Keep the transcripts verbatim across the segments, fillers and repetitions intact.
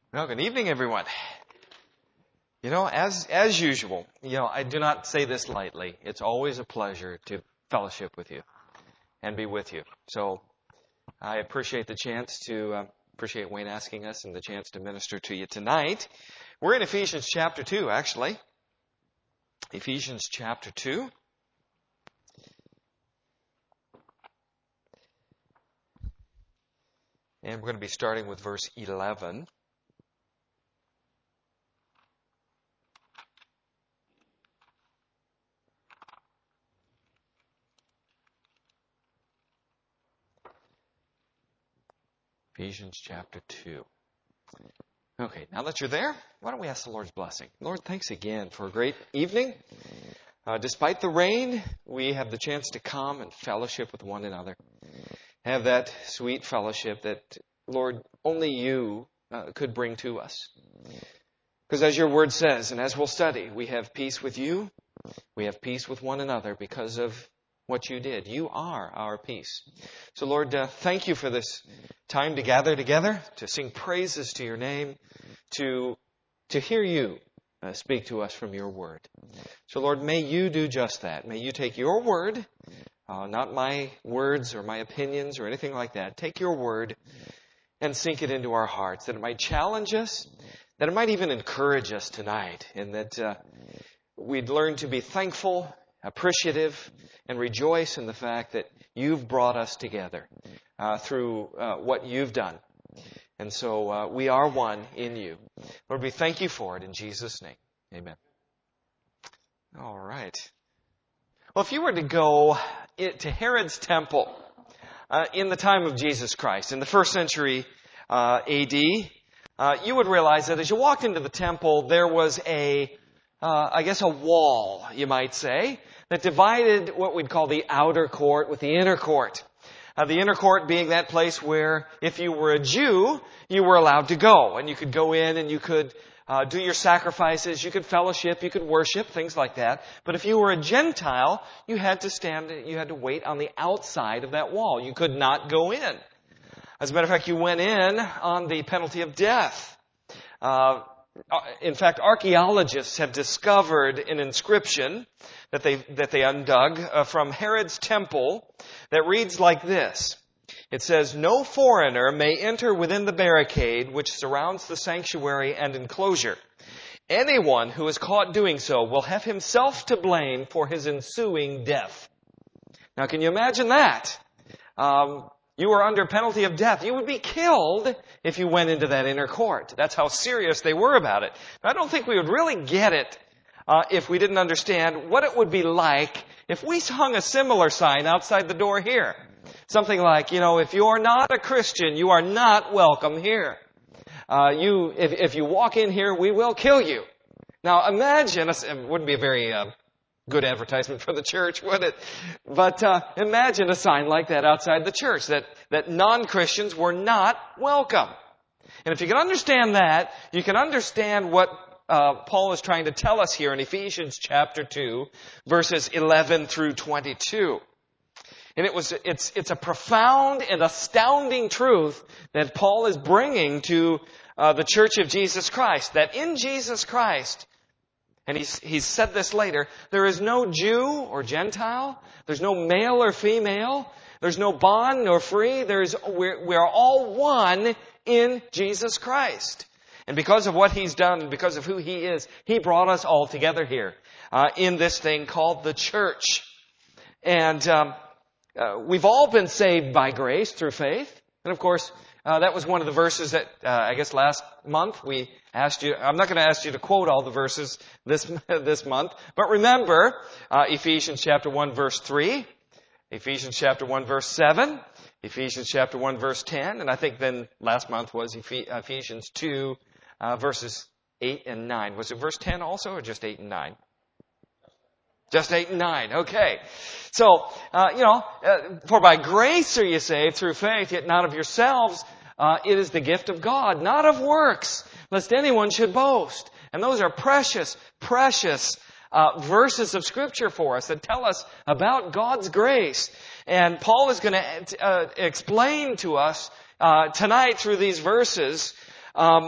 Well, good evening, everyone. You know, as as usual, you know, I do not say this lightly. It's always a pleasure to fellowship with you and be with you. So I appreciate the chance to, uh, appreciate Wayne asking us and the chance to minister to you tonight. We're in Ephesians chapter two, actually. Ephesians chapter two. And we're going to be starting with verse eleven. Ephesians chapter two. Okay, now that you're there, why don't we ask the Lord's blessing? Lord, thanks again for a great evening. Uh, despite the rain, we have the chance to come and fellowship with one another. Have that sweet fellowship that, Lord, only you uh, could bring to us. Because as your word says, and as we'll study, we have peace with you. We have peace with one another because of what you did. You are our peace. So, Lord, uh, thank you for this time to gather together, to sing praises to your name, to, to hear you uh, speak to us from your word. So, Lord, may you do just that. May you take your word, uh, not my words or my opinions or anything like that. Take your word and sink it into our hearts, that it might challenge us, that it might even encourage us tonight, and that uh, we'd learn to be thankful, appreciative, and rejoice in the fact that you've brought us together uh, through uh, what you've done. And so uh, we are one in you. Lord, we thank you for it in Jesus' name. Amen. All right. Well, if you were to go to Herod's temple uh, in the time of Jesus Christ, in the first century uh, A D, uh, you would realize that as you walked into the temple, there was a Uh, I guess a wall, you might say, that divided what we'd call the outer court with the inner court. Uh, the inner court being that place where if you were a Jew, you were allowed to go. And you could go in and you could uh, do your sacrifices, you could fellowship, you could worship, things like that. But if you were a Gentile, you had to stand, you had to wait on the outside of that wall. You could not go in. As a matter of fact, you went in on the penalty of death. Uh, In fact, archaeologists have discovered an inscription that they that they undug uh, from Herod's temple that reads like this. It says, "No foreigner may enter within the barricade which surrounds the sanctuary and enclosure. Anyone who is caught doing so will have himself to blame for his ensuing death." Now, can you imagine that? Um, You were under penalty of death. You would be killed if you went into that inner court. That's how serious they were about it. But I don't think we would really get it uh, if we didn't understand what it would be like if we hung a similar sign outside the door here. Something like, you know, if you are not a Christian, you are not welcome here. Uh, you, if, if you walk in here, we will kill you. Now imagine, it wouldn't be a very uh, good advertisement for the church, would it? But uh, imagine a sign like that outside the church, that, that non-Christians were not welcome. And if you can understand that, you can understand what uh, Paul is trying to tell us here in Ephesians chapter two, verses eleven through twenty-two. And it was, it's, it's a profound and astounding truth that Paul is bringing to uh, the church of Jesus Christ, that in Jesus Christ, and he's, he's said this later, there is no Jew or Gentile. There's no male or female. There's no bond nor free. There's, we're, we're all one in Jesus Christ. And because of what he's done, and because of who he is, he brought us all together here uh, in this thing called the church. And um, uh, we've all been saved by grace through faith. And of course, Uh, that was one of the verses that, uh, I guess last month we asked you, I'm not going to ask you to quote all the verses this, this month, but remember, uh, Ephesians chapter one verse three, Ephesians chapter one verse seven, Ephesians chapter one verse ten, and I think then last month was Ephesians two, uh, verses eight and nine. Was it verse ten also, or just eight and nine? Just eight and nine, okay. So, uh, you know, uh, for by grace are you saved through faith, yet not of yourselves. Uh, it is the gift of God, not of works, lest anyone should boast. And those are precious, precious uh, verses of Scripture for us that tell us about God's grace. And Paul is going to uh, explain to us uh, tonight through these verses um,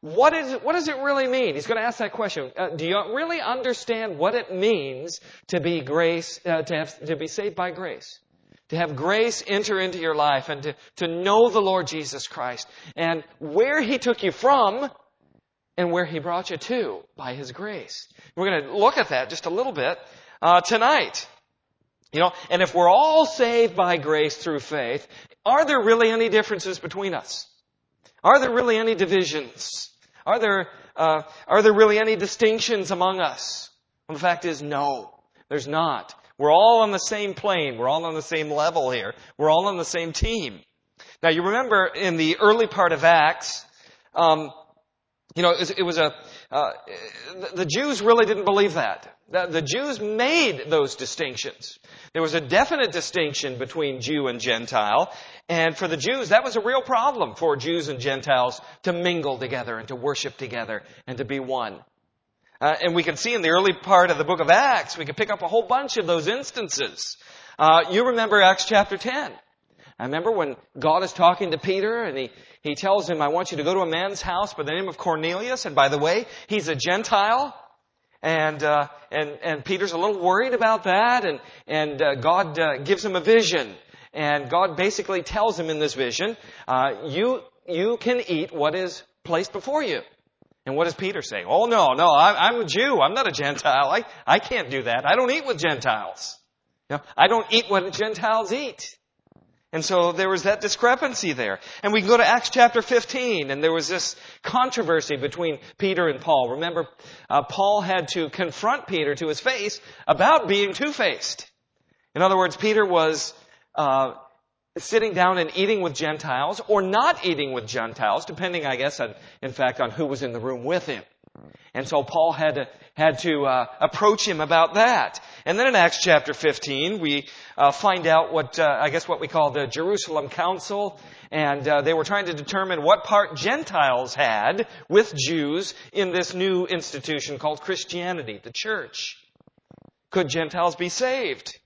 what is it, what does it really mean? He's going to ask that question. Uh, do you really understand what it means to be grace, uh, to have, to be saved by grace? To have grace enter into your life and to, to know the Lord Jesus Christ and where He took you from and where He brought you to by His grace. We're going to look at that just a little bit uh, tonight. You know, and if we're all saved by grace through faith, are there really any differences between us? Are there really any divisions? Are there uh, are there really any distinctions among us? Well, the fact is, no, there's not. We're all on the same plane. We're all on the same level here. We're all on the same team. Now, you remember in the early part of Acts, um, you know, it was, it was a uh, the Jews really didn't believe that. The, the Jews made those distinctions. There was a definite distinction between Jew and Gentile. And for the Jews, that was a real problem for Jews and Gentiles to mingle together and to worship together and to be one. Uh, and we can see in the early part of the book of Acts, we can pick up a whole bunch of those instances. Uh, you remember Acts chapter ten. I remember when God is talking to Peter and he, he tells him, I want you to go to a man's house by the name of Cornelius. And by the way, he's a Gentile. And, uh, and, and Peter's a little worried about that. And, and, uh, God, uh, gives him a vision. And God basically tells him in this vision, uh, you, you can eat what is placed before you. And what does Peter say? Oh, no, no, I'm a Jew. I'm not a Gentile. I, I can't do that. I don't eat with Gentiles. You know, I don't eat what Gentiles eat. And so there was that discrepancy there. And we can go to Acts chapter fifteen, and there was this controversy between Peter and Paul. Remember, uh, Paul had to confront Peter to his face about being two-faced. In other words, Peter was uh sitting down and eating with Gentiles or not eating with Gentiles, depending, I guess, on, in fact, on who was in the room with him. And so Paul had to, had to uh, approach him about that. And then in Acts chapter fifteen, we uh, find out what, uh, I guess what we call the Jerusalem Council. And uh, they were trying to determine what part Gentiles had with Jews in this new institution called Christianity, the church. Could Gentiles be saved?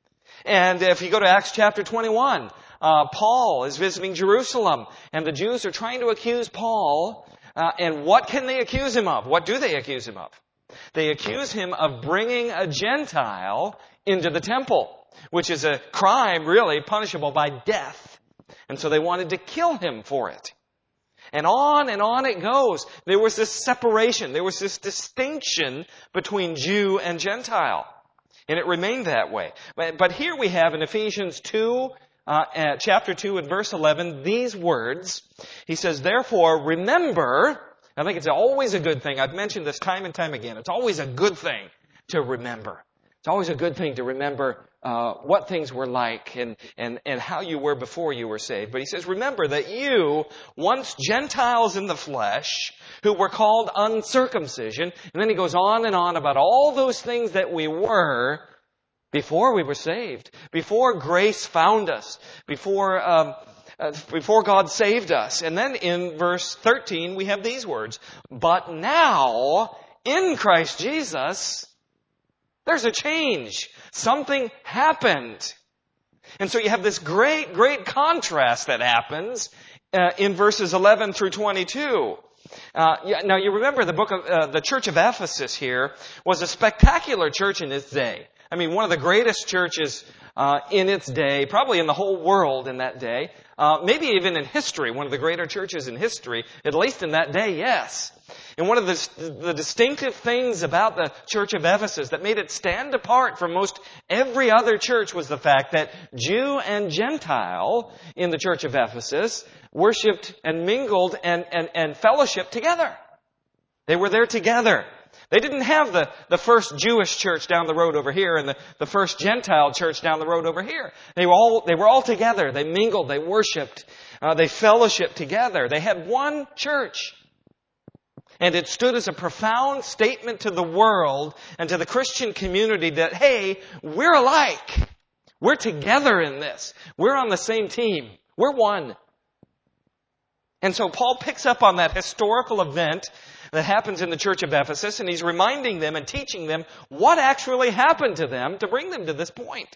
And if you go to Acts chapter twenty-one, uh, Paul is visiting Jerusalem, and the Jews are trying to accuse Paul. Uh, and what can they accuse him of? What do they accuse him of? They accuse him of bringing a Gentile into the temple, which is a crime really punishable by death. And so they wanted to kill him for it. And on and on it goes. There was this separation. There was this distinction between Jew and Gentile. And it remained that way. But, but here we have in Ephesians two, uh, uh, chapter two and verse eleven, these words. He says, therefore, remember, I think it's always a good thing. I've mentioned this time and time again. It's always a good thing to remember. It's always a good thing to remember uh, what things were like and, and, and how you were before you were saved. But he says, remember that you, once Gentiles in the flesh, who were called uncircumcision, and then he goes on and on about all those things that we were before we were saved, before grace found us, before um, uh, before God saved us. And then in verse thirteen, we have these words, but now, in Christ Jesus, there's a change. Something happened. And so you have this great, great contrast that happens uh, in verses eleven through twenty-two. Uh, now you remember the book of uh, the Church of Ephesus here was a spectacular church in its day. I mean, one of the greatest churches uh, in its day, probably in the whole world in that day, uh, maybe even in history, one of the greater churches in history, at least in that day, yes. And one of the, the distinctive things about the Church of Ephesus that made it stand apart from most every other church was the fact that Jew and Gentile in the Church of Ephesus worshipped and mingled and, and, and fellowshiped together. They were there together. They didn't have the, the first Jewish church down the road over here and the, the first Gentile church down the road over here. They were all, they were all together. They mingled, they worshipped, uh, they fellowshiped together. They had one church. And it stood as a profound statement to the world and to the Christian community that, hey, we're alike. We're together in this. We're on the same team. We're one. And so Paul picks up on that historical event that happens in the Church of Ephesus, and he's reminding them and teaching them what actually happened to them to bring them to this point.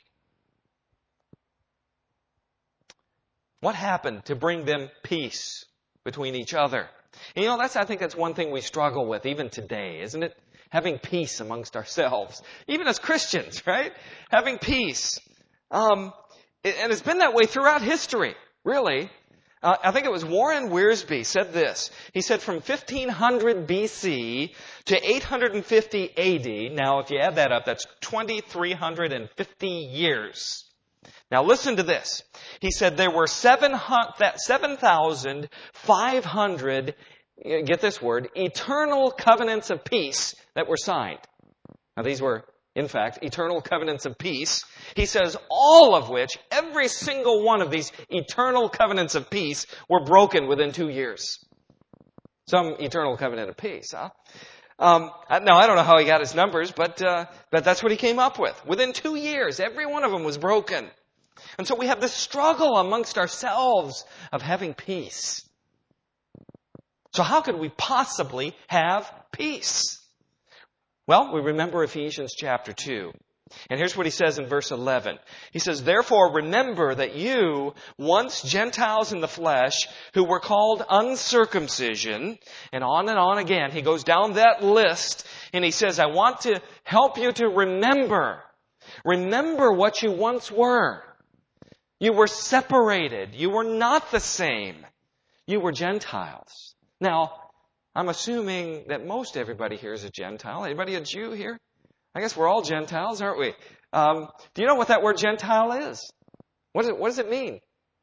What happened to bring them peace between each other? And you know, that's, I think that's one thing we struggle with even today, isn't it? Having peace amongst ourselves. Even as Christians, right? Having peace. Um, and it's been that way throughout history, really. Uh, I think it was Warren Wiersbe said this. He said from fifteen hundred B C to eight hundred fifty A D, now if you add that up, that's two thousand three hundred fifty years. Now listen to this. He said there were seven thousand five hundred, get this word, eternal covenants of peace that were signed. Now these were, in fact, eternal covenants of peace. He says all of which, every single one of these eternal covenants of peace were broken within two years. Some eternal covenant of peace, huh? Um, now, I don't know how he got his numbers, but, uh, but that's what he came up with. Within two years, every one of them was broken. And so we have this struggle amongst ourselves of having peace. So how could we possibly have peace? Well, we remember Ephesians chapter two. And here's what he says in verse eleven. He says, therefore remember that you, once Gentiles in the flesh, who were called uncircumcision, and on and on again, he goes down that list, and he says, I want to help you to remember. Remember what you once were. You were separated. You were not the same. You were Gentiles. Now, I'm assuming that most everybody here is a Gentile. Anybody a Jew here? I guess we're all Gentiles, aren't we? Um, do you know what that word Gentile is? What does it, what does it mean?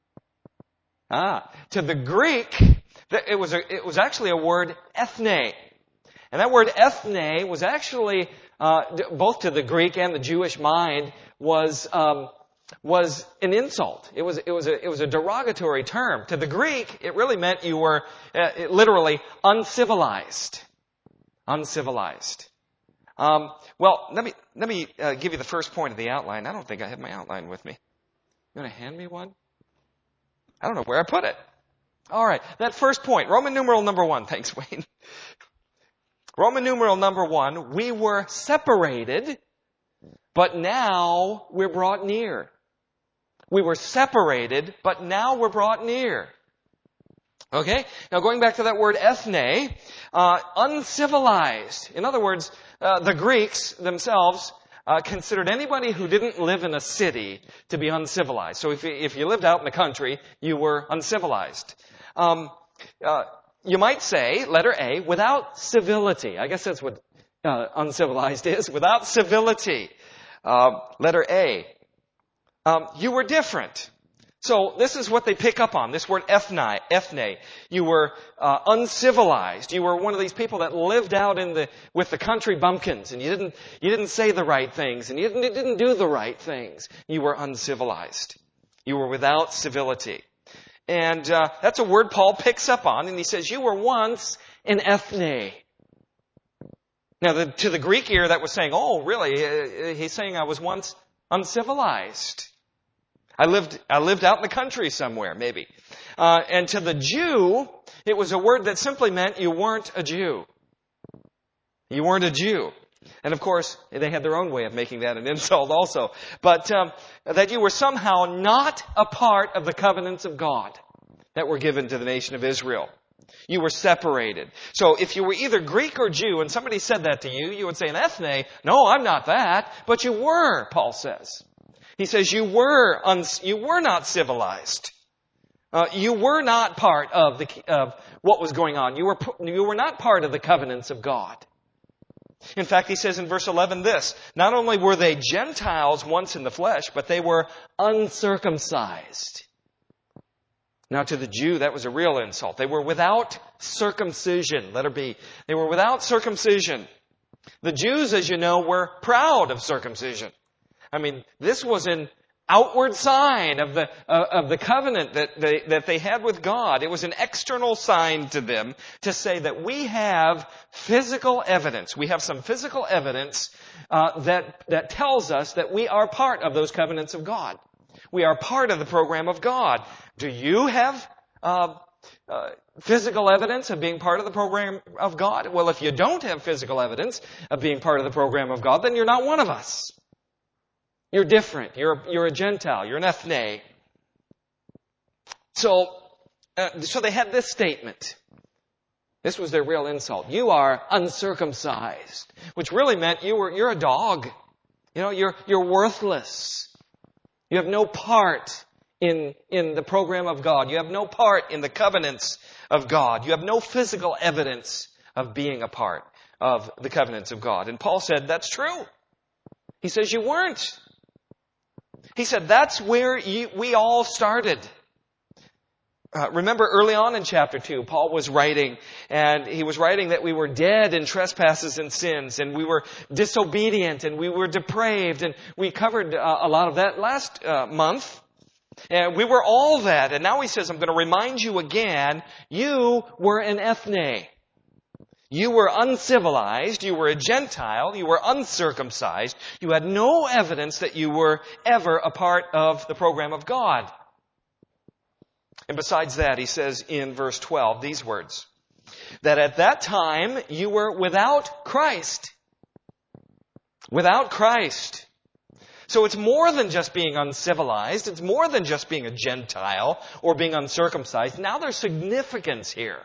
Ah, to the Greek, it was a, it was actually a word ethne. And that word ethne was actually, uh, both to the Greek and the Jewish mind, was, um, was an insult. It was, it was a, it was a derogatory term. To the Greek, it really meant you were, uh, it literally, uncivilized. Uncivilized. Um, well, let me, let me, uh, give you the first point of the outline. I don't think I have my outline with me. You want to hand me one? I don't know where I put it. All right. That first point, Roman numeral number one. Thanks, Wayne. Roman numeral number one, we were separated, but now we're brought near. We were separated, but now we're brought near. Okay? Now going back to that word ethne, uh, uncivilized. In other words, uh, the Greeks themselves uh, considered anybody who didn't live in a city to be uncivilized. So if you, if you lived out in the country, you were uncivilized. Um, uh, you might say, letter A, without civility. I guess that's what uh, uncivilized is. Without civility. Uh, letter A. Um, you were different. So this is what they pick up on, this word ethne. ethne. You were uh, uncivilized. You were one of these people that lived out in the with the country bumpkins, and you didn't you didn't say the right things, and you didn't, you didn't do the right things. You were uncivilized. You were without civility. And uh, that's a word Paul picks up on, and he says, you were once an ethne. Now, the, to the Greek ear, that was saying, oh, really? Uh, he's saying I was once uncivilized. I lived, I lived out in the country somewhere, maybe. Uh, and to the Jew, it was a word that simply meant you weren't a Jew. You weren't a Jew. And of course, they had their own way of making that an insult also. But um, that you were somehow not a part of the covenants of God that were given to the nation of Israel. You were separated. So if you were either Greek or Jew, and somebody said that to you, you would say an ethne, no, I'm not that. But you were, Paul says. He says you were uns- you were not civilized. Uh, you were not part of the of what was going on. You were you were not part of the covenants of God. In fact, he says in verse eleven this: not only were they Gentiles once in the flesh, but they were uncircumcised. Now, to the Jew, that was a real insult. They were without circumcision. Letter B. They were without circumcision. The Jews, as you know, were proud of circumcision. I mean, this was an outward sign of the uh, of the covenant that they that they had with God. It was an external sign to them to say that we have physical evidence. We have some physical evidence uh, that that tells us that we are part of those covenants of God. We are part of the program of God. Do you have uh, uh, physical evidence of being part of the program of God? Well, if you don't have physical evidence of being part of the program of God, then you're not one of us. You're different. You're, you're a Gentile. You're an ethne. So, uh, so they had this statement. This was their real insult. You are uncircumcised, which really meant you were, you're a dog. You know, you're, you're worthless. You have no part in, in the program of God. You have no part in the covenants of God. You have no physical evidence of being a part of the covenants of God. And Paul said, that's true. He says, you weren't. He said, that's where you, we all started. Uh, remember early on in chapter two, Paul was writing, and he was writing that we were dead in trespasses and sins, and we were disobedient, and we were depraved, and we covered uh, a lot of that last uh, month. And we were all that, and now he says, I'm going to remind you again, you were an ethne. You were uncivilized, you were a Gentile, you were uncircumcised, you had no evidence that you were ever a part of the program of God. And besides that, he says in verse twelve these words, that at that time you were without Christ. Without Christ. So it's more than just being uncivilized. It's more than just being a Gentile or being uncircumcised. Now there's significance here.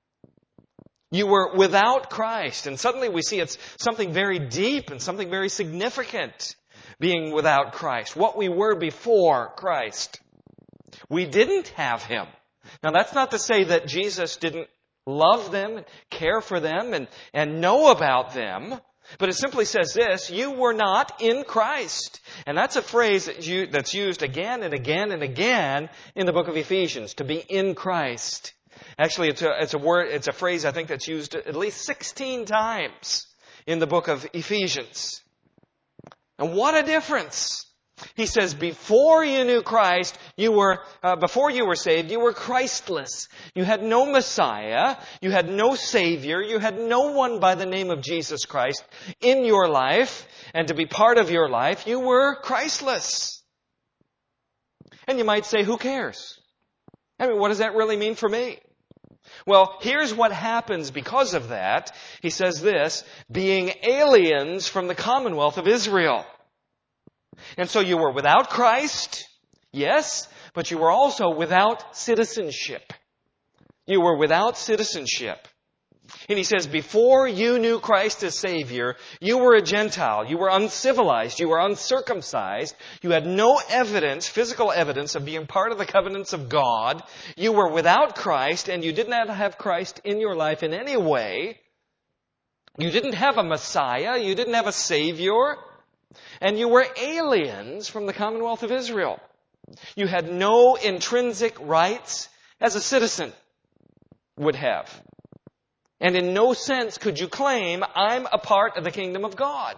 You were without Christ. And suddenly we see it's something very deep and something very significant, being without Christ. What we were before Christ. We didn't have Him. Now that's not to say that Jesus didn't love them, care for them, and, and know about them. But it simply says this, you were not in Christ. And that's a phrase that you, that's used again and again and again in the book of Ephesians, to be in Christ. Actually, it's a, it's a word, it's a phrase I think that's used at least sixteen times in the book of Ephesians. And what a difference! He says, before you knew Christ, you were, uh, before you were saved, you were Christless. You had no Messiah. You had no Savior. You had no one by the name of Jesus Christ in your life. And to be part of your life, you were Christless. And you might say, who cares? I mean, what does that really mean for me? Well, here's what happens because of that. He says this, being aliens from the commonwealth of Israel. And so you were without Christ, yes, but you were also without citizenship. You were without citizenship. And he says, before you knew Christ as Savior, you were a Gentile. You were uncivilized. You were uncircumcised. You had no evidence, physical evidence of being part of the covenants of God. You were without Christ, and you did not have Christ in your life in any way. You didn't have a Messiah. You didn't have a Savior. And you were aliens from the commonwealth of Israel. You had no intrinsic rights as a citizen would have. And in no sense could you claim, I'm a part of the kingdom of God.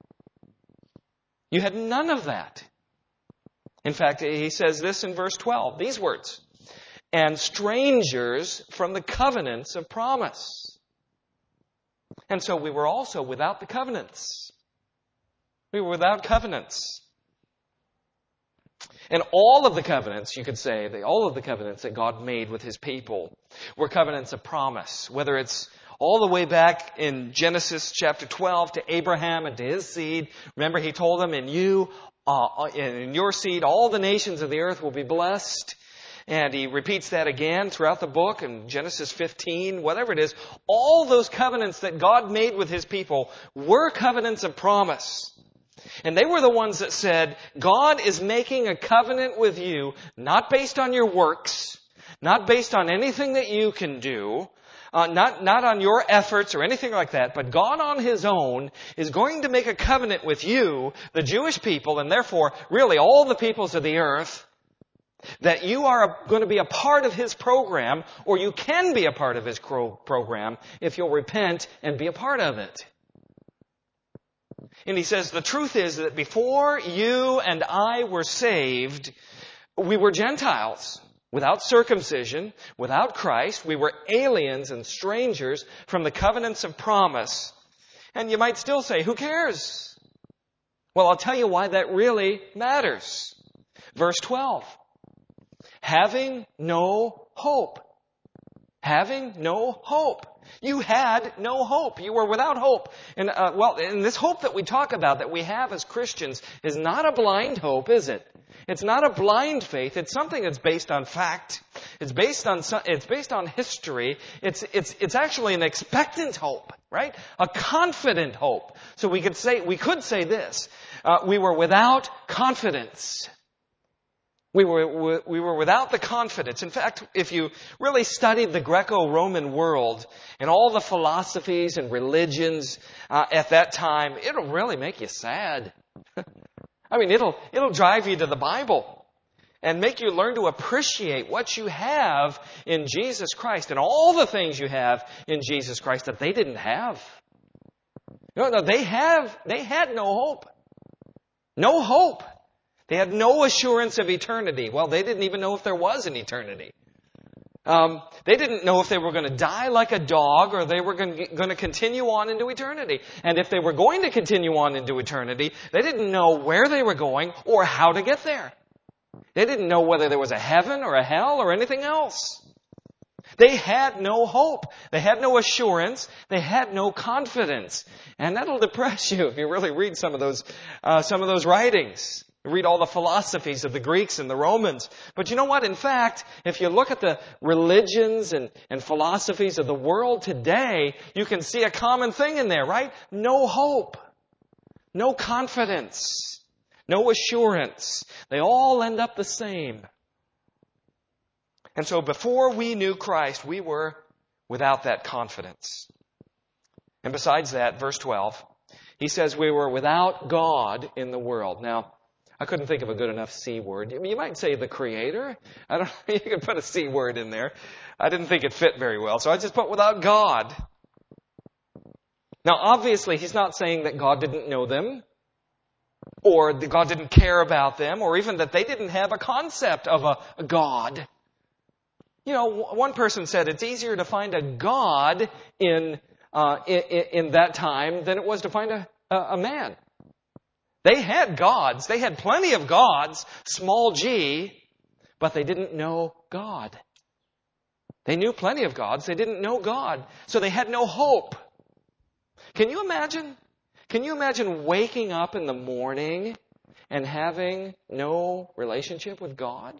You had none of that. In fact, he says this in verse twelve, these words, and strangers from the covenants of promise. And so we were also without the covenants. We were without covenants. And all of the covenants, you could say, the, all of the covenants that God made with His people were covenants of promise. Whether it's all the way back in Genesis chapter twelve to Abraham and to his seed. Remember, He told them, in you, uh, in your seed, all the nations of the earth will be blessed. And He repeats that again throughout the book in Genesis fifteen, whatever it is. All those covenants that God made with His people were covenants of promise. And they were the ones that said, God is making a covenant with you, not based on your works, not based on anything that you can do, uh, not, not on your efforts or anything like that, but God on His own is going to make a covenant with you, the Jewish people, and therefore really all the peoples of the earth, that you are going to be a part of His program, or you can be a part of His program if you'll repent and be a part of it. And he says, the truth is that before you and I were saved, we were Gentiles, without circumcision, without Christ. We were aliens and strangers from the covenants of promise. And you might still say, who cares? Well, I'll tell you why that really matters. Verse twelve. Having no hope. Having no hope. You had no hope. You were without hope. And, uh, well, and this hope that we talk about, that we have as Christians, is not a blind hope, is it? It's not a blind faith. It's something that's based on fact. It's based on, it's based on history. It's, it's, it's actually an expectant hope, right? A confident hope. So we could say, we could say this. Uh, we were without confidence. We were, we were without the confidence. In fact, if you really studied the Greco-Roman world and all the philosophies and religions uh, at that time, it'll really make you sad. I mean, it'll, it'll drive you to the Bible and make you learn to appreciate what you have in Jesus Christ and all the things you have in Jesus Christ that they didn't have. No, no, they have, they had no hope. No hope. They had no assurance of eternity. Well, they didn't even know if there was an eternity. Um, they didn't know if they were going to die like a dog or they were going to, going to continue on into eternity. And if they were going to continue on into eternity, they didn't know where they were going or how to get there. They didn't know whether there was a heaven or a hell or anything else. They had no hope. They had no assurance. They had no confidence. And that'll depress you if you really read some of those, uh, some of those writings. Read all the philosophies of the Greeks and the Romans. But you know what? In fact, if you look at the religions and, and philosophies of the world today, you can see a common thing in there, right? No hope. No confidence. No assurance. They all end up the same. And so before we knew Christ, we were without that confidence. And besides that, verse twelve, he says we were without God in the world. Now, I couldn't think of a good enough C word. You might say the Creator. I don't know. You can put a C word in there. I didn't think it fit very well, so I just put without God. Now, obviously, he's not saying that God didn't know them, or that God didn't care about them, or even that they didn't have a concept of a, a God. You know, one person said it's easier to find a God in uh, in, in that time than it was to find a, a man. They had gods. They had plenty of gods, small g, but they didn't know God. They knew plenty of gods. They didn't know God. So they had no hope. Can you imagine? Can you imagine waking up in the morning and having no relationship with God?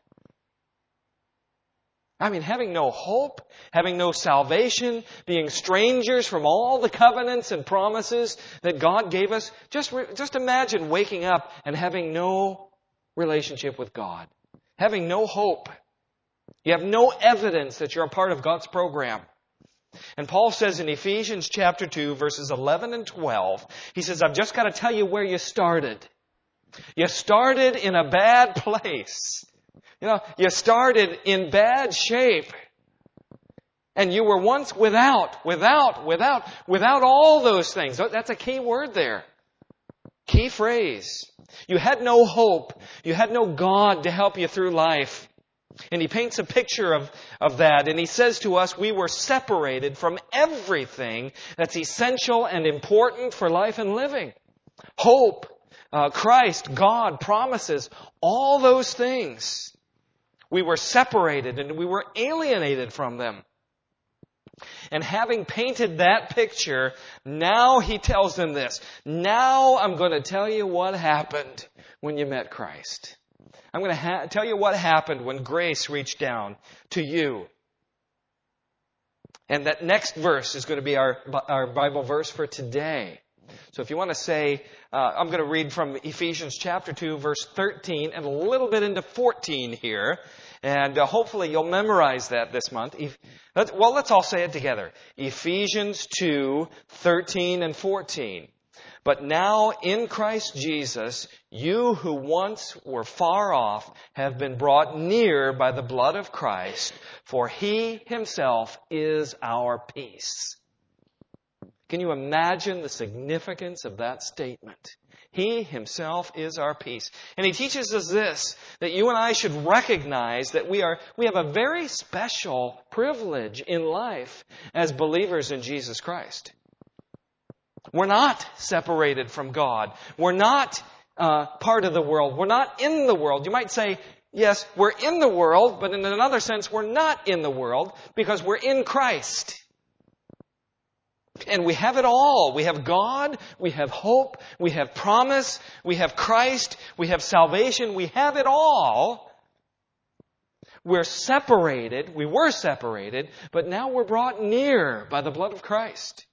I mean, having no hope, having no salvation, being strangers from all the covenants and promises that God gave us. Just, just imagine waking up and having no relationship with God. Having no hope. You have no evidence that you're a part of God's program. And Paul says in Ephesians chapter two, verses eleven and twelve, he says, I've just got to tell you where you started. You started in a bad place. You know, you started in bad shape. And you were once without, without, without, without all those things. That's a key word there. Key phrase. You had no hope. You had no God to help you through life. And he paints a picture of, of that. And he says to us, we were separated from everything that's essential and important for life and living. Hope, uh, Christ, God, promises, all those things. We were separated and we were alienated from them. And having painted that picture, now he tells them this. Now I'm going to tell you what happened when you met Christ. I'm going to ha- tell you what happened when grace reached down to you. And that next verse is going to be our, our Bible verse for today. So if you want to say, uh, I'm going to read from Ephesians chapter two, verse thirteen, and a little bit into fourteen here. And uh, hopefully you'll memorize that this month. E- let's, well, let's all say it together. Ephesians two, thirteen and fourteen. But now in Christ Jesus, you who once were far off have been brought near by the blood of Christ, for He Himself is our peace. Can you imagine the significance of that statement? He Himself is our peace. And He teaches us this, that you and I should recognize that we are, we have a very special privilege in life as believers in Jesus Christ. We're not separated from God. We're not uh, part of the world. We're not in the world. You might say, yes, we're in the world, but in another sense, we're not in the world because we're in Christ. And we have it all. We have God, we have hope, we have promise, we have Christ, we have salvation, we have it all. We're separated, we were separated, but now we're brought near by the blood of Christ.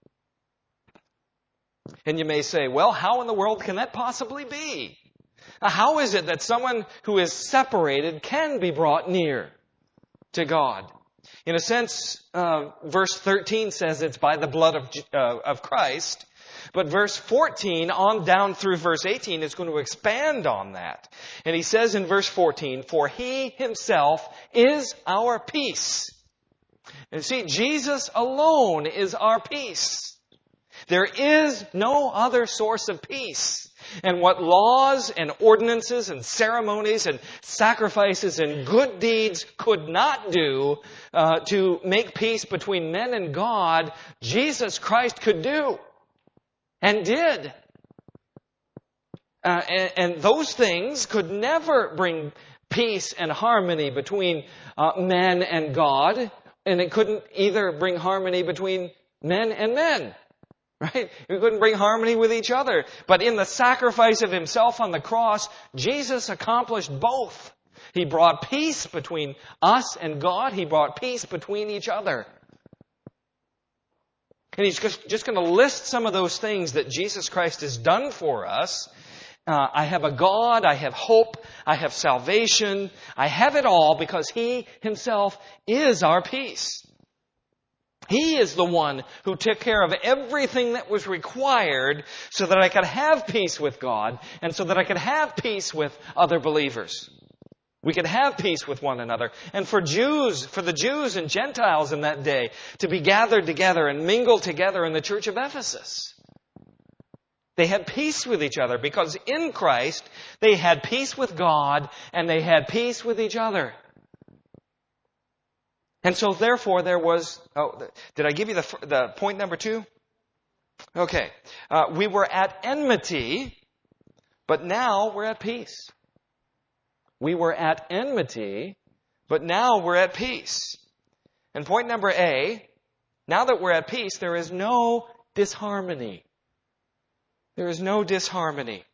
And you may say, well, how in the world can that possibly be? How is it that someone who is separated can be brought near to God? In a sense, uh, verse thirteen says it's by the blood of, uh, of Christ. But verse fourteen on down through verse eighteen is going to expand on that. And he says in verse fourteen, for He Himself is our peace. And see, Jesus alone is our peace. There is no other source of peace. And what laws and ordinances and ceremonies and sacrifices and good deeds could not do uh, to make peace between men and God, Jesus Christ could do. And did. Uh, and, and those things could never bring peace and harmony between uh, men and God. And it couldn't either bring harmony between men and men. Right? We couldn't bring harmony with each other. But in the sacrifice of Himself on the cross, Jesus accomplished both. He brought peace between us and God. He brought peace between each other. And He's just, just going to list some of those things that Jesus Christ has done for us. Uh, I have a God, I have hope, I have salvation. I have it all because He Himself is our peace. He is the one who took care of everything that was required so that I could have peace with God and so that I could have peace with other believers. We could have peace with one another. And for Jews, for the Jews and Gentiles in that day to be gathered together and mingle together in the church of Ephesus. They had peace with each other because in Christ they had peace with God and they had peace with each other. And so therefore there was, oh, did I give you the, the point number two? Okay. Uh, we were at enmity, but now we're at peace. We were at enmity, but now we're at peace. And point number A, now that we're at peace, there is no disharmony. There is no disharmony.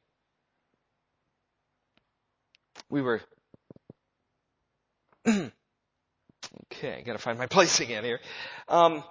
We were... Okay, I got to find my place again here. Um,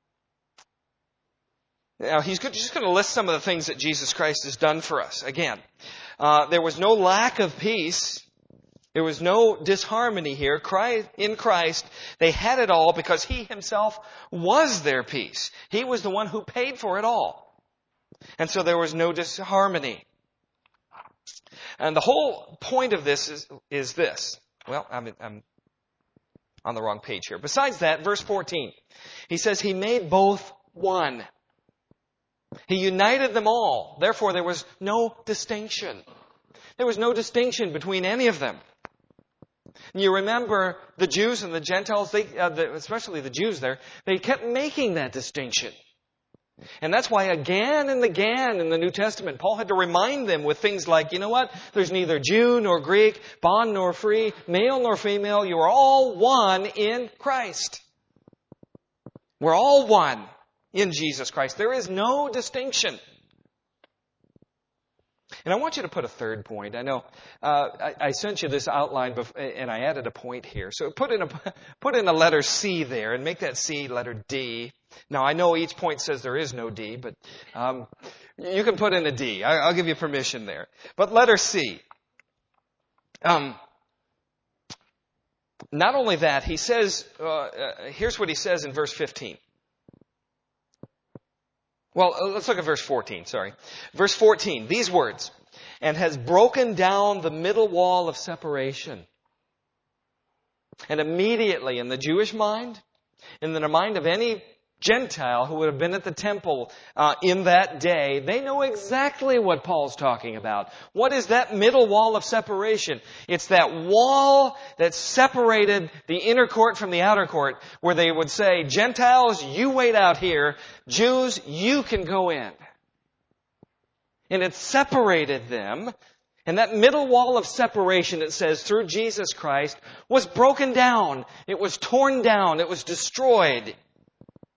now, he's just going to list some of the things that Jesus Christ has done for us. Again, uh, there was no lack of peace. There was no disharmony here. Christ, in Christ, they had it all because He Himself was their peace. He was the one who paid for it all. And so there was no disharmony. And the whole point of this is, is this. Well, I'm... I'm on the wrong page here. Besides that, verse fourteen, he says He made both one. He united them all. Therefore, there was no distinction. There was no distinction between any of them. You remember the Jews and the Gentiles, they, uh, the, especially the Jews there, they kept making that distinction. And that's why again and again in the New Testament, Paul had to remind them with things like, you know what? There's neither Jew nor Greek, bond nor free, male nor female. You are all one in Christ. We're all one in Jesus Christ. There is no distinction. And I want you to put a third point. I know uh, I, I sent you this outline before, and I added a point here. So put in a put in a letter C there and make that C letter D. Now I know each point says there is no D, but um, you can put in a D. I, I'll give you permission there. But letter C. Um, not only that, he says. Uh, uh, here's what he says in verse fifteen. Well, let's look at verse fourteen, sorry. Verse fourteen, these words, and has broken down the middle wall of separation. And immediately in the Jewish mind, in the mind of any Gentile who would have been at the temple uh, in that day, they know exactly what Paul's talking about. What is that middle wall of separation? It's that wall that separated the inner court from the outer court, where they would say, Gentiles, you wait out here. Jews, you can go in. And it separated them. And that middle wall of separation, it says, through Jesus Christ, was broken down. It was torn down. It was destroyed.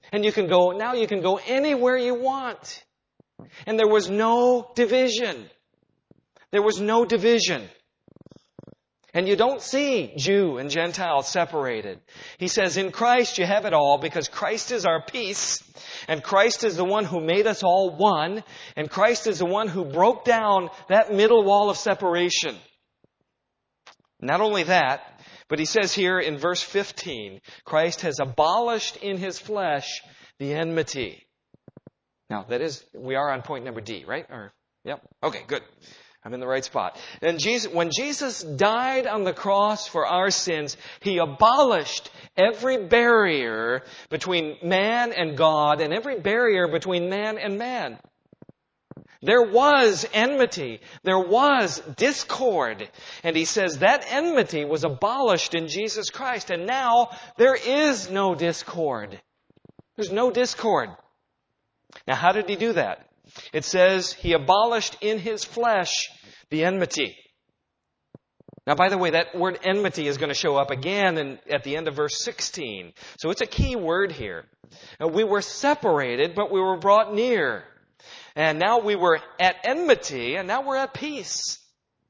And you can go, now you can go anywhere you want. And there was no division. There was no division. And you don't see Jew and Gentile separated. He says, in Christ you have it all because Christ is our peace. And Christ is the one who made us all one. And Christ is the one who broke down that middle wall of separation. Not only that, but he says here in verse fifteen, Christ has abolished in His flesh the enmity. Now, that is, we are on point number D, right? Or, yep. Okay, good. I'm in the right spot. And Jesus, when Jesus died on the cross for our sins, He abolished every barrier between man and God and every barrier between man and man. There was enmity. There was discord. And He says that enmity was abolished in Jesus Christ. And now there is no discord. There's no discord. Now, how did He do that? It says He abolished in His flesh the enmity. Now, by the way, that word enmity is going to show up again in, at the end of verse sixteen. So it's a key word here. Now, we were separated, but we were brought near. And now we were at enmity, and now we're at peace.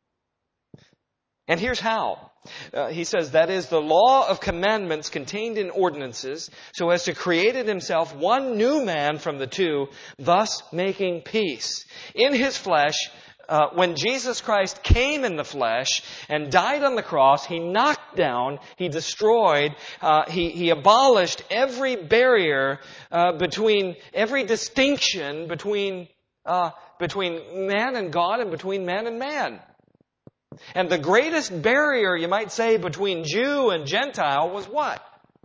And here's how. Uh, he says, that is the law of commandments contained in ordinances, so as to create in Himself one new man from the two, thus making peace. In His flesh, uh, when Jesus Christ came in the flesh and died on the cross, He knocked down, He destroyed, uh, he, he abolished every barrier uh, between, every distinction between, uh, between man and God and between man and man. And the greatest barrier, you might say, between Jew and Gentile was what?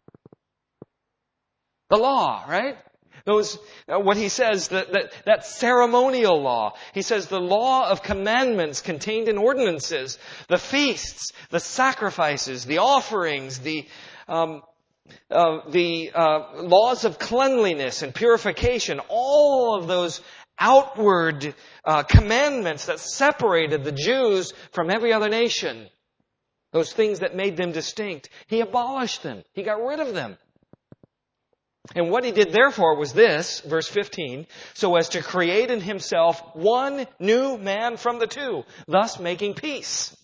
The law, right? Those, uh, what he says, that, that, that ceremonial law. He says the law of commandments contained in ordinances, the feasts, the sacrifices, the offerings, the, um, uh, the uh, laws of cleanliness and purification, all of those outward uh, commandments that separated the Jews from every other nation. Those things that made them distinct. He abolished them. He got rid of them. And what He did therefore was this, verse fifteen, so as to create in Himself one new man from the two, thus making peace.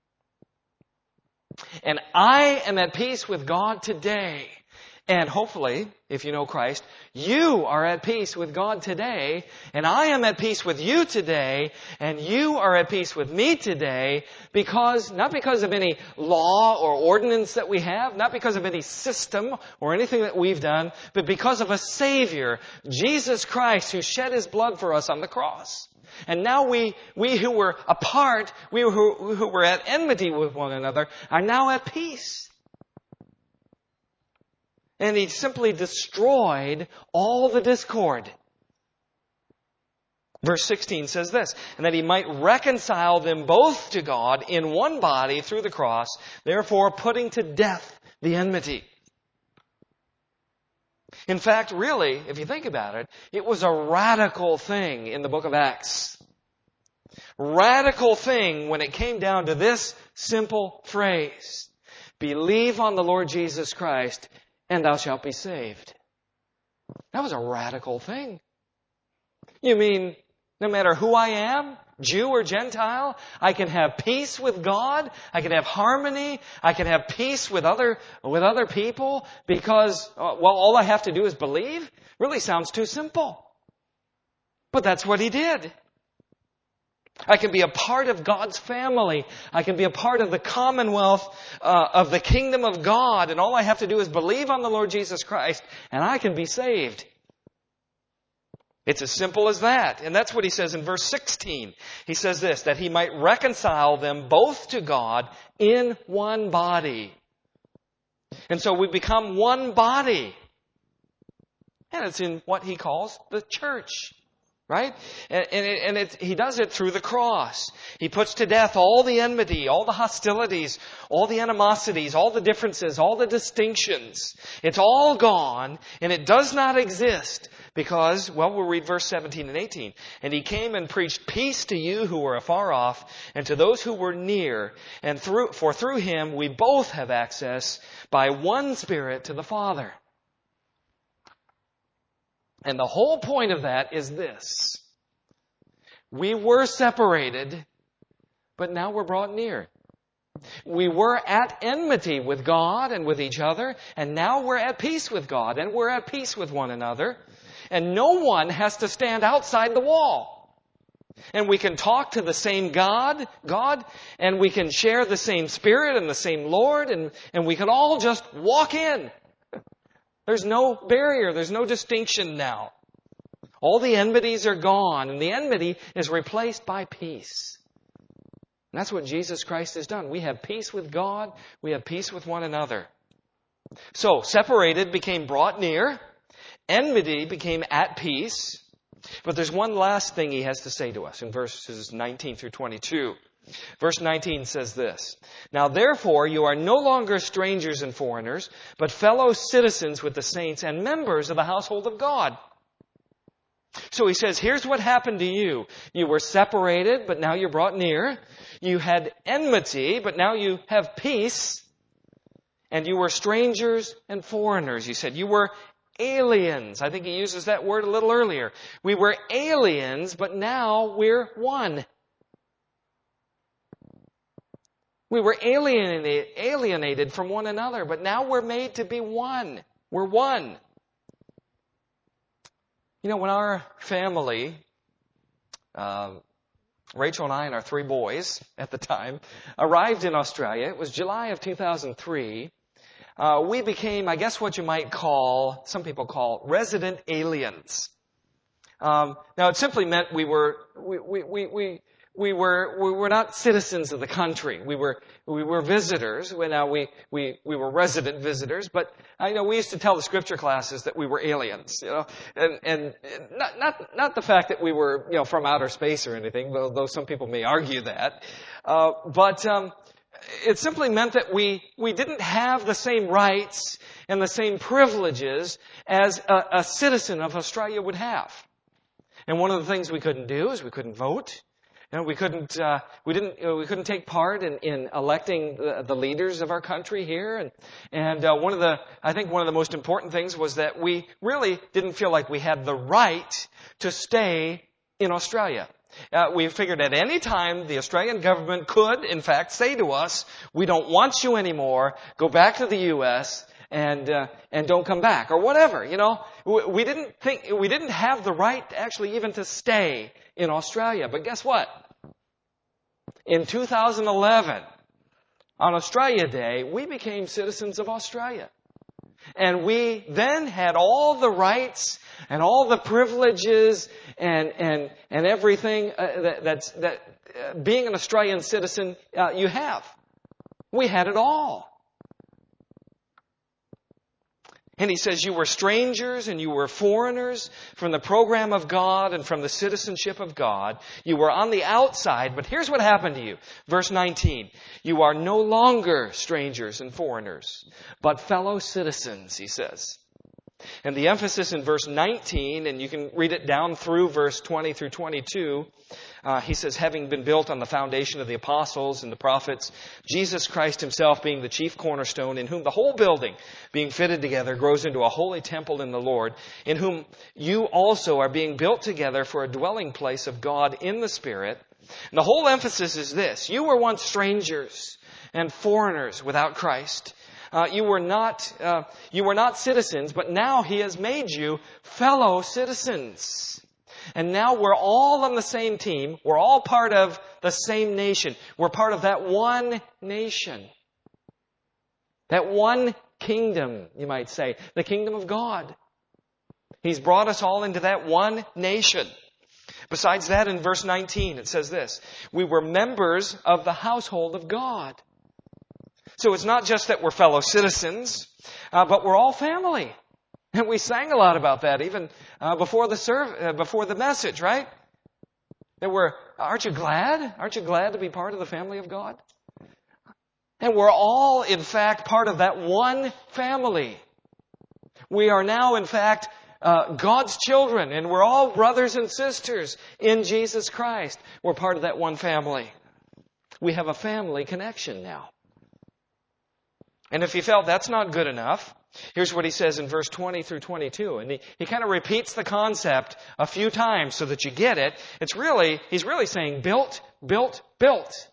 And I am at peace with God today. And hopefully, if you know Christ, you are at peace with God today, and I am at peace with you today, and you are at peace with me today, because, not because of any law or ordinance that we have, not because of any system or anything that we've done, but because of a Savior, Jesus Christ, who shed His blood for us on the cross. And now we, we who were apart, we who, who were at enmity with one another, are now at peace. And He simply destroyed all the discord. Verse sixteen says this, and that He might reconcile them both to God in one body through the cross, therefore putting to death the enmity. In fact, really, if you think about it, it was a radical thing in the book of Acts. Radical thing when it came down to this simple phrase. Believe on the Lord Jesus Christ, and thou shalt be saved. That was a radical thing. You mean, no matter who I am, Jew or Gentile, I can have peace with God, I can have harmony, I can have peace with other, with other people, because, well, all I have to do is believe? Really sounds too simple. But that's what He did. I can be a part of God's family. I can be a part of the commonwealth uh, of the kingdom of God. And all I have to do is believe on the Lord Jesus Christ, and I can be saved. It's as simple as that. And that's what He says in verse sixteen. He says this, that He might reconcile them both to God in one body. And so we become one body. And it's in what He calls the church. Right? And, and, it, and it, He does it through the cross. He puts to death all the enmity, all the hostilities, all the animosities, all the differences, all the distinctions. It's all gone, and it does not exist because, well, we'll read verse seventeen and eighteen. And He came and preached peace to you who were afar off, and to those who were near. And through, for through Him we both have access by one Spirit to the Father. And the whole point of that is this. We were separated, but now we're brought near. We were at enmity with God and with each other, and now we're at peace with God, and we're at peace with one another. And no one has to stand outside the wall. And we can talk to the same God, God, and we can share the same Spirit and the same Lord, and, and we can all just walk in. There's no barrier, there's no distinction now. All the enmities are gone, and the enmity is replaced by peace. And that's what Jesus Christ has done. We have peace with God. We have peace with one another. So, separated became brought near. Enmity became at peace. But there's one last thing he has to say to us in verses nineteen through twenty-two. Verse nineteen says this. Now therefore you are no longer strangers and foreigners, but fellow citizens with the saints and members of the household of God. So he says, here's what happened to you. You were separated, but now you're brought near. You had enmity, but now you have peace. And you were strangers and foreigners. He said you were aliens. I think he uses that word a little earlier. We were aliens, but now we're one. We were alienated, alienated from one another, but now we're made to be one. We're one. You know, when our family, uh, Rachel and I and our three boys at the time, arrived in Australia, it was July of two thousand three, uh, we became, I guess what you might call, some people call, resident aliens. Um, now, it simply meant we were, we, we, we, we We were we were not citizens of the country. We were we were visitors. Now we we we were resident visitors. But I know we used to tell the scripture classes that we were aliens. You know, and and not not not the fact that we were you know from outer space or anything, though, though some people may argue that. Uh, but um, it simply meant that we we didn't have the same rights and the same privileges as a, a citizen of Australia would have. And one of the things we couldn't do is we couldn't vote. You know, we couldn't, uh, we didn't, you know, we couldn't take part in, in electing the, the leaders of our country here. And, and, uh, one of the, I think one of the most important things was that we really didn't feel like we had the right to stay in Australia. Uh, we figured at any time the Australian government could, in fact, say to us, we don't want you anymore, go back to the U S and, uh, and don't come back, or whatever, you know. We, we didn't think, we didn't have the right actually even to stay in Australia. But guess what? In two thousand eleven, on Australia Day, we became citizens of Australia. And we then had all the rights and all the privileges and and and everything uh, that, that's that uh, being an Australian citizen uh, you have. We had it all. And he says you were strangers and you were foreigners from the program of God and from the citizenship of God. You were on the outside, but here's what happened to you. Verse nineteen. You are no longer strangers and foreigners, but fellow citizens, he says. And the emphasis in verse nineteen, and you can read it down through verse twenty through twenty-two, uh, he says, having been built on the foundation of the apostles and the prophets, Jesus Christ himself being the chief cornerstone, in whom the whole building, being fitted together, grows into a holy temple in the Lord, in whom you also are being built together for a dwelling place of God in the Spirit. And the whole emphasis is this. You were once strangers and foreigners without Christ. Uh, you were not, uh, you were not citizens, but now he has made you fellow citizens. And now we're all on the same team. We're all part of the same nation. We're part of that one nation. That one kingdom, you might say. The kingdom of God. He's brought us all into that one nation. Besides that, in verse nineteen, it says this. We were members of the household of God. So it's not just that we're fellow citizens, uh, but we're all family. And we sang a lot about that even uh, before the serv- uh, before the message, right? That we're, aren't you glad? Aren't you glad to be part of the family of God? And we're all, in fact, part of that one family. We are now, in fact, uh, God's children, and we're all brothers and sisters in Jesus Christ. We're part of that one family. We have a family connection now. And if you felt that's not good enough, Here's what he says in verse twenty through twenty-two. And he, he kind of repeats the concept a few times so that you get it. It's really, he's really saying built, built, built.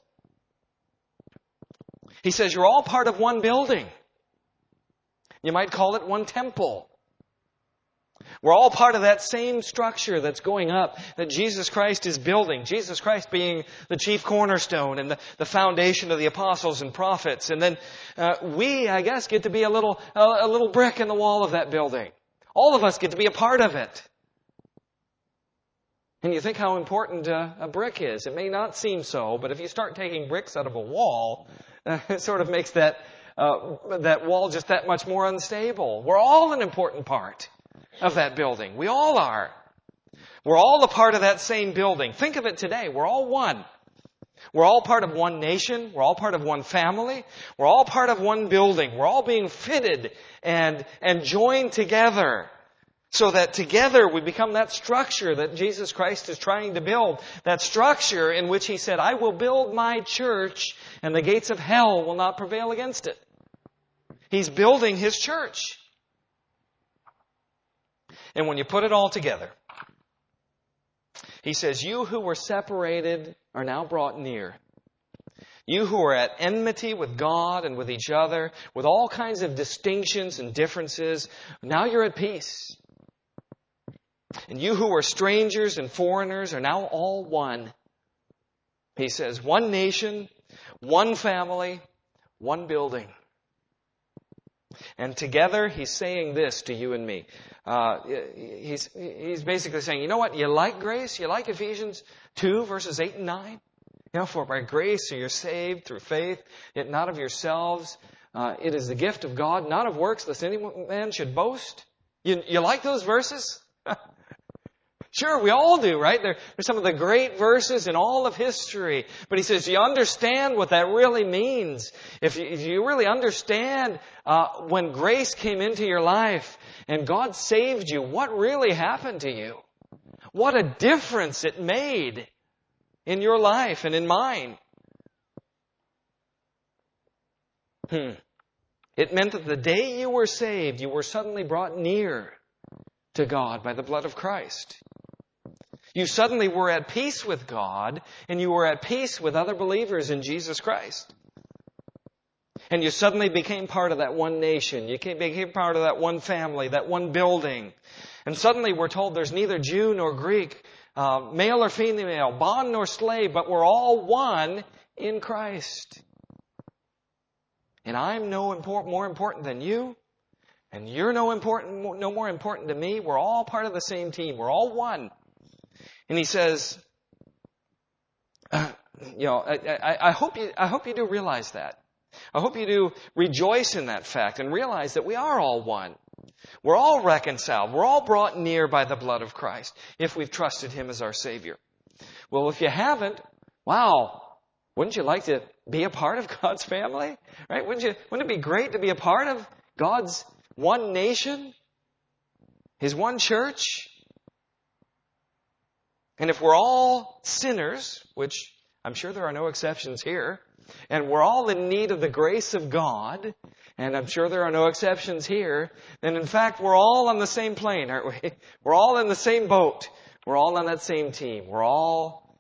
He says you're all part of one building. You might call it one temple. We're all part of that same structure that's going up that Jesus Christ is building. Jesus Christ being the chief cornerstone and the, the foundation of the apostles and prophets. And then uh, we, I guess, get to be a little, a, a little brick in the wall of that building. All of us get to be a part of it. And you think how important uh, a brick is. It may not seem so, but if you start taking bricks out of a wall, uh, it sort of makes that, uh, that wall just that much more unstable. We're all an important part of that building. We all are. We're all a part of that same building. Think of it today. We're all one. We're all part of one nation. We're all part of one family. We're all part of one building. We're all being fitted and, and joined together so that together we become that structure that Jesus Christ is trying to build. That structure in which He said, I will build my church and the gates of hell will not prevail against it. He's building His church. And when you put it all together, He says, you who were separated are now brought near. You who are at enmity with God and with each other, with all kinds of distinctions and differences, now you're at peace. And you who were strangers and foreigners are now all one. He says, one nation, one family, one building. And together, He's saying this to you and me. Uh, he's, he's basically saying, you know what? You like grace? You like Ephesians two, verses eight and nine? You know, for by grace you're saved through faith, yet not of yourselves. Uh, it is the gift of God, not of works, lest any man should boast. You, you like those verses? Sure, we all do, right? They're, they're some of the great verses in all of history. But he says, you understand what that really means. If you, if you really understand uh, when grace came into your life and God saved you, what really happened to you? What a difference it made in your life and in mine. Hmm. It meant that the day you were saved, you were suddenly brought near to God by the blood of Christ. You suddenly were at peace with God, and you were at peace with other believers in Jesus Christ. And you suddenly became part of that one nation. You became part of that one family, that one building. And suddenly we're told there's neither Jew nor Greek, uh, male or female, bond nor slave, but we're all one in Christ. And I'm no import, more important than you, and you're no important, no more important to me. We're all part of the same team. We're all one. And he says, uh, you know, I, I, I hope you, I hope you do realize that. I hope you do rejoice in that fact and realize that we are all one. We're all reconciled. We're all brought near by the blood of Christ if we've trusted Him as our Savior. Well, if you haven't, wow, wouldn't you like to be a part of God's family? Right? Wouldn't you, wouldn't it be great to be a part of God's one nation? His one church? And if we're all sinners, which I'm sure there are no exceptions here, and we're all in need of the grace of God, and I'm sure there are no exceptions here, then in fact we're all on the same plane, aren't we? We're all in the same boat. We're all on that same team. We're all,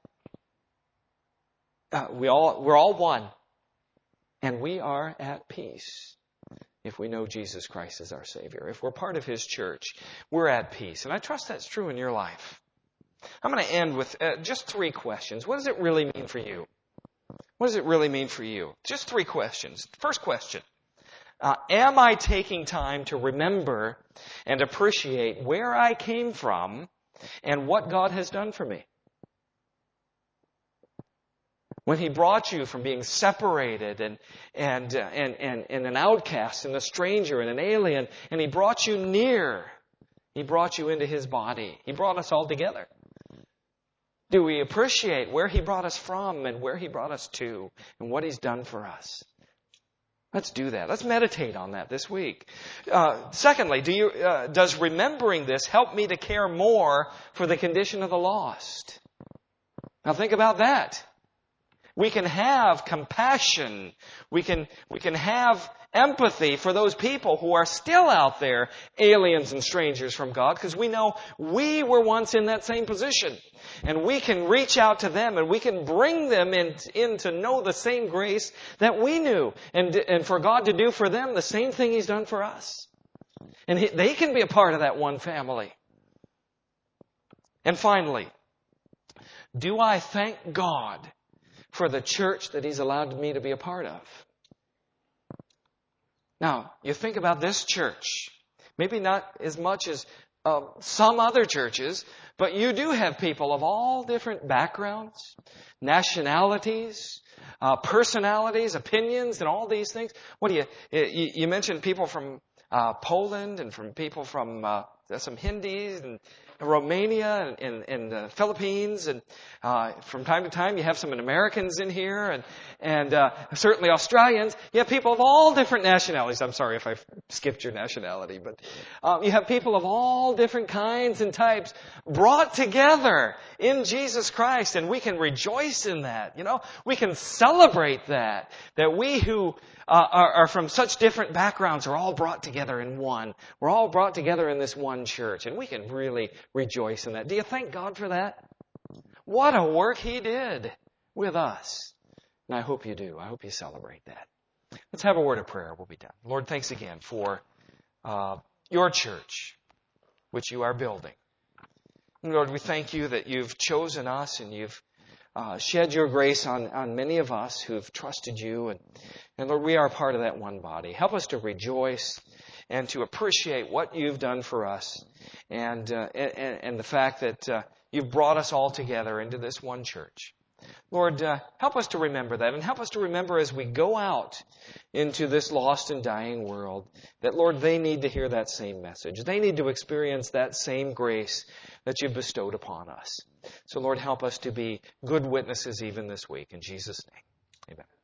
uh, we all, we're all one. And we are at peace if we know Jesus Christ as our Savior. If we're part of His church, we're at peace. And I trust that's true in your life. I'm going to end with uh, just three questions. What does it really mean for you? What does it really mean for you? Just three questions. First question. Uh, am I taking time to remember and appreciate where I came from and what God has done for me? When He brought you from being separated and, and, uh, and, and, and an outcast and a stranger and an alien, and He brought you near. He brought you into His body. He brought us all together. Do we appreciate where He brought us from and where He brought us to and what He's done for us? Let's do that. Let's meditate on that this week. Uh, secondly, do you, uh, does remembering this help me to care more for the condition of the lost? Now think about that. We can have compassion. We can, we can have empathy for those people who are still out there, aliens and strangers from God, because we know we were once in that same position. And we can reach out to them and we can bring them in, in to know the same grace that we knew. And, and for God to do for them the same thing He's done for us. And he, they can be a part of that one family. And finally, do I thank God for the church that He's allowed me to be a part of? Now, you think about this church. Maybe not as much as uh, some other churches, but you do have people of all different backgrounds, nationalities, uh, personalities, opinions, and all these things. What do you, you, you mentioned people from uh, Poland and from people from uh, some Hindis and Romania and, and, and the Philippines, and uh, from time to time you have some Americans in here, and and uh, certainly Australians. You have people of all different nationalities. I'm sorry if I skipped your nationality, but um, you have people of all different kinds and types brought together in Jesus Christ, and we can rejoice in that. You know, we can celebrate that. That we who uh, are, are from such different backgrounds are all brought together in one. We're all brought together in this one church, and we can really rejoice in that. Do you thank God for that? What a work He did with us. And I hope you do. I hope you celebrate that. Let's have a word of prayer. We'll be done. Lord, thanks again for uh, your church, which you are building. And Lord, we thank you that you've chosen us and you've uh, shed your grace on, on many of us who've trusted you. And, and Lord, we are part of that one body. Help us to rejoice and to appreciate what you've done for us, and uh, and, and the fact that uh, you've brought us all together into this one church. Lord, uh, help us to remember that, and help us to remember as we go out into this lost and dying world that, Lord, they need to hear that same message. They need to experience that same grace that you've bestowed upon us. So, Lord, help us to be good witnesses even this week. In Jesus' name, amen.